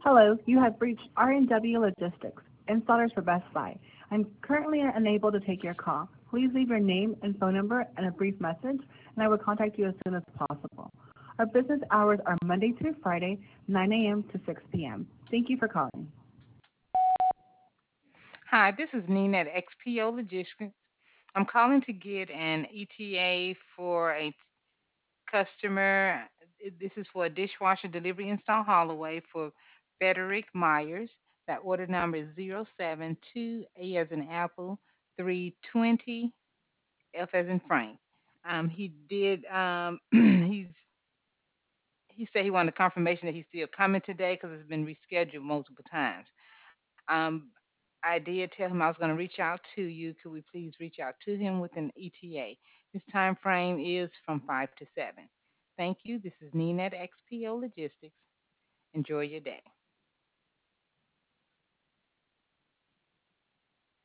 Hello, you have reached R&W Logistics, installers for Best Buy. I'm currently unable to take your call. Please leave your name and phone number and a brief message, and I will contact you as soon as possible. Our business hours are Monday through Friday, 9 a.m. to 6 p.m. Thank you for calling. Hi, this is Nina at XPO Logistics. I'm calling to get an ETA for a customer. This is for a dishwasher delivery install Holloway for Frederick Myers. That order number is 072A as in Apple 320 F as in Frank. He did. He said he wanted confirmation that he's still coming today because it's been rescheduled multiple times. I did tell him I was going to reach out to you. Could we please reach out to him with an ETA? His time frame is from 5 to 7. Thank you. This is Nina at XPO Logistics. Enjoy your day.